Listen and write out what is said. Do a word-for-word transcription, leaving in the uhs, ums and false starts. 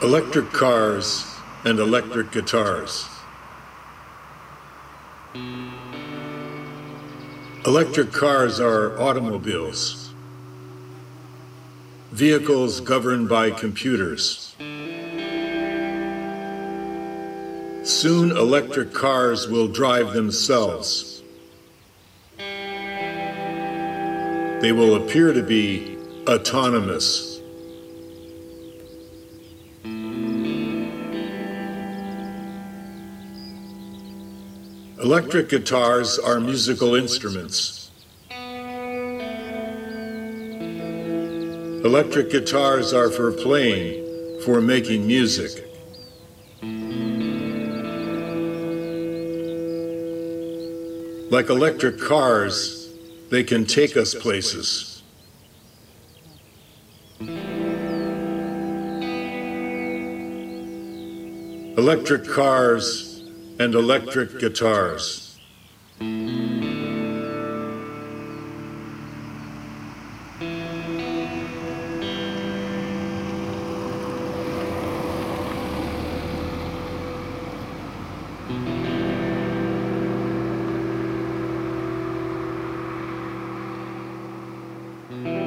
Electric cars and electric guitars. Electric cars are automobiles, vehicles governed by computers. Soon electric cars will drive themselves. They will appear to be autonomous. Electric guitars are musical instruments. Electric guitars are for playing, for making music. Like electric cars, they can take us places. Electric cars and electric guitars. Mm-hmm.